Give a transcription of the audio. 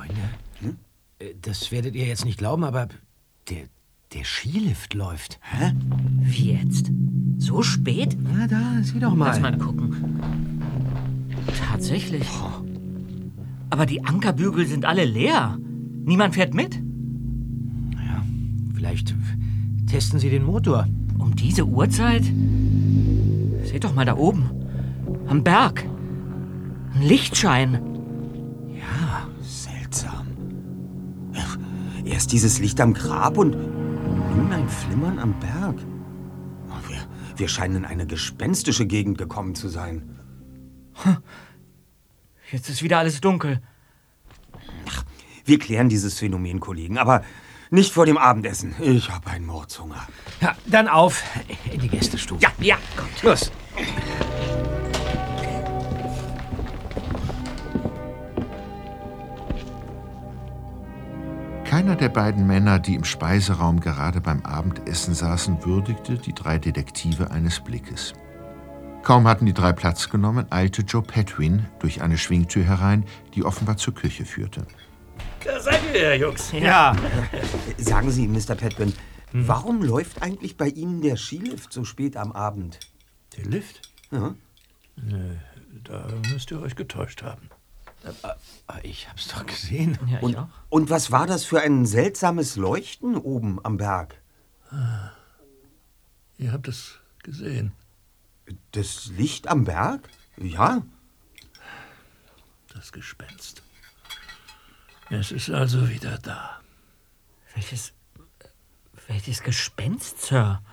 Freunde, das werdet ihr jetzt nicht glauben, aber der Skilift läuft. Hä? Wie jetzt? So spät? Na da, sieh doch mal. Lass mal gucken. Tatsächlich. Aber die Ankerbügel sind alle leer. Niemand fährt mit. Ja, vielleicht testen sie den Motor. Um diese Uhrzeit? Seht doch mal da oben. Am Berg. Ein Lichtschein. Ja, seltsam. Erst dieses Licht am Grab und nun ein Flimmern am Berg. Wir scheinen in eine gespenstische Gegend gekommen zu sein. Jetzt ist wieder alles dunkel. Ach, wir klären dieses Phänomen, Kollegen, aber nicht vor dem Abendessen. Ich habe einen Mordshunger. Ja, dann auf in die Gästestube. Ja, kommt. Los. Keiner der beiden Männer, die im Speiseraum gerade beim Abendessen saßen, würdigte die drei Detektive eines Blickes. Kaum hatten die drei Platz genommen, eilte Joe Petwin durch eine Schwingtür herein, die offenbar zur Küche führte. Da seid ihr, Jungs. Ja. Sagen Sie, Mr. Petwin, warum läuft eigentlich bei Ihnen der Skilift so spät am Abend? Der Lift? Ja. Nö, da müsst ihr euch getäuscht haben. Ich hab's doch gesehen. Ja, ich auch. Und was war das für ein seltsames Leuchten oben am Berg? Ihr habt es gesehen. Das Licht am Berg? Ja. Das Gespenst. Es ist also wieder da. Welches Gespenst, Sir?